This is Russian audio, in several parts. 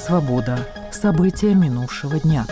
Свобода. События минувшего дня.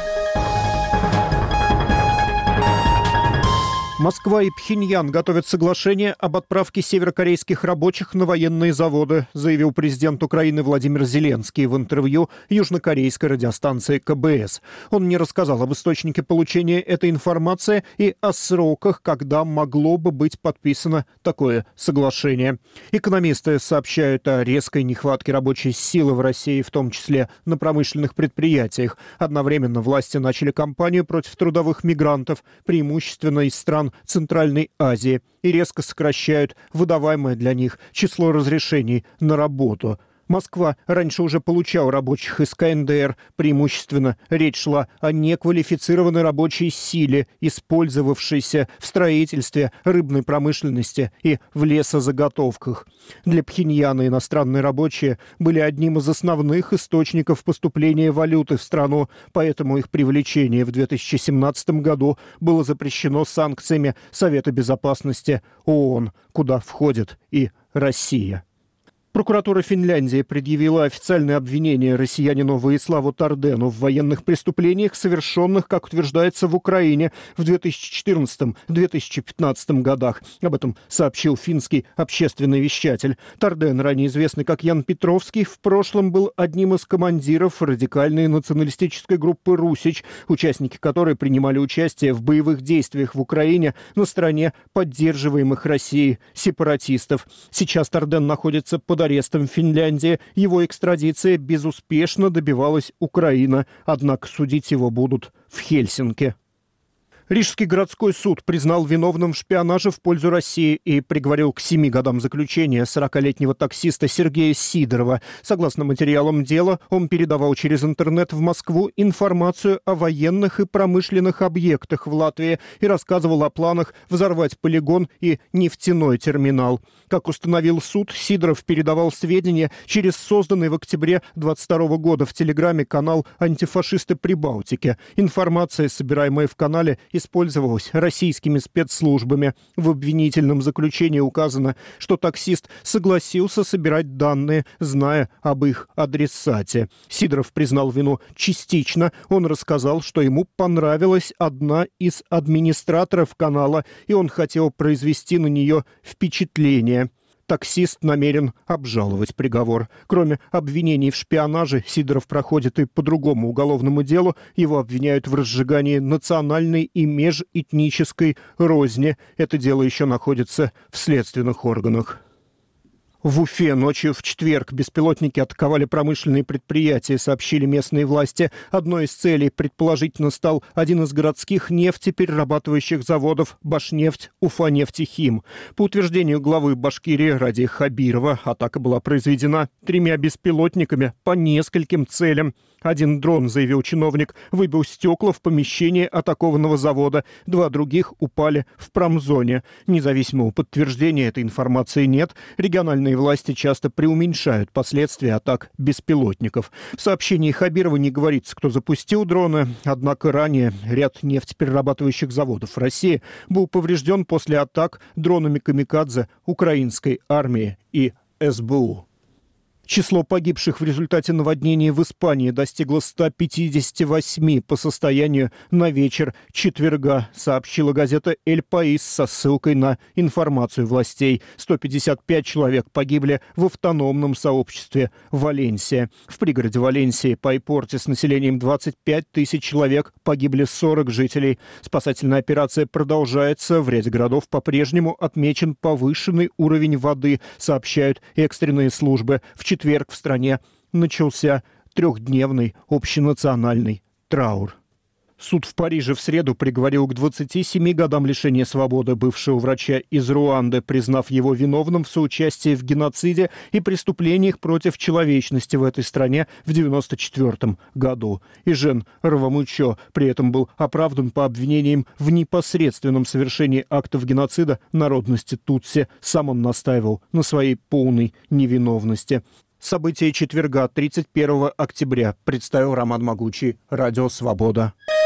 Москва и Пхеньян готовят соглашение об отправке северокорейских рабочих на военные заводы, заявил президент Украины Владимир Зеленский в интервью южнокорейской радиостанции КБС. Он не рассказал об источнике получения этой информации и о сроках, когда могло бы быть подписано такое соглашение. Экономисты сообщают о резкой нехватке рабочей силы в России, в том числе на промышленных предприятиях. Одновременно власти начали кампанию против трудовых мигрантов, преимущественно из стран Центральной Азии, и резко сокращают выдаваемое для них число разрешений на работу. Москва раньше уже получала рабочих из КНДР. Преимущественно речь шла о неквалифицированной рабочей силе, использовавшейся в строительстве, рыбной промышленности и в лесозаготовках. Для Пхеньяна иностранные рабочие были одним из основных источников поступления валюты в страну, поэтому их привлечение в 2017 году было запрещено санкциями Совета Безопасности ООН, куда входит и Россия. Прокуратура Финляндии предъявила официальное обвинение россиянину Ваиславу Тардену в военных преступлениях, совершенных, как утверждается, в Украине в 2014-2015 годах. Об этом сообщил финский общественный вещатель. Тарден, ранее известный как Ян Петровский, в прошлом был одним из командиров радикальной националистической группы «Русич», участники которой принимали участие в боевых действиях в Украине на стороне поддерживаемых Россией сепаратистов. Сейчас Тарден находится под арестом в Финляндии. Его экстрадиция безуспешно добивалась Украина, однако судить его будут в Хельсинки. Рижский городской суд признал виновным в шпионаже в пользу России и приговорил к 7 годам заключения 40-летнего таксиста Сергея Сидорова. Согласно материалам дела, он передавал через интернет в Москву информацию о военных и промышленных объектах в Латвии и рассказывал о планах взорвать полигон и нефтяной терминал. Как установил суд, Сидоров передавал сведения через созданный в октябре 2022 года в Телеграме канал «Антифашисты Прибалтики». Информация, собираемая в канале, использовалась российскими спецслужбами. В обвинительном заключении указано, что таксист согласился собирать данные, зная об их адресате. Сидоров признал вину частично. Он рассказал, что ему понравилась одна из администраторов канала, и он хотел произвести на нее впечатление. Таксист намерен обжаловать приговор. Кроме обвинений в шпионаже, Сидоров проходит и по другому уголовному делу. Его обвиняют в разжигании национальной и межэтнической розни. Это дело еще находится в следственных органах. В Уфе ночью в четверг беспилотники атаковали промышленные предприятия, сообщили местные власти. Одной из целей, предположительно, стал один из городских нефтеперерабатывающих заводов «Башнефть», «Уфанефтехим». По утверждению главы Башкирии Ради Хабирова, атака была произведена 3 беспилотниками по нескольким целям. Один дрон, заявил чиновник, выбил стекла в помещении атакованного завода. 2 других упали в промзоне. Независимого подтверждения этой информации нет. Региональные власти часто преуменьшают последствия атак беспилотников. В сообщении Хабирова не говорится, кто запустил дроны. Однако ранее ряд нефтеперерабатывающих заводов России был поврежден после атак дронами камикадзе украинской армии и СБУ. Число погибших в результате наводнений в Испании достигло 158 по состоянию на вечер четверга, сообщила газета «Эль Паис» со ссылкой на информацию властей. 155 человек погибли в автономном сообществе Валенсия. В пригороде Валенсии Пайпорте с населением 25 тысяч человек погибли 40 жителей. Спасательная операция продолжается. В ряде городов по-прежнему отмечен повышенный уровень воды, сообщают экстренные службы. В четверг в стране начался 3-дневный общенациональный траур. Суд в Париже в среду приговорил к 27 годам лишения свободы бывшего врача из Руанды, признав его виновным в соучастии в геноциде и преступлениях против человечности в этой стране в 1994 году. Ижен Рвамучо при этом был оправдан по обвинениям в непосредственном совершении актов геноцида народности Тутси. Сам он настаивал на своей полной невиновности. События четверга, 31 октября, представил Роман Могучий, Радио Свобода.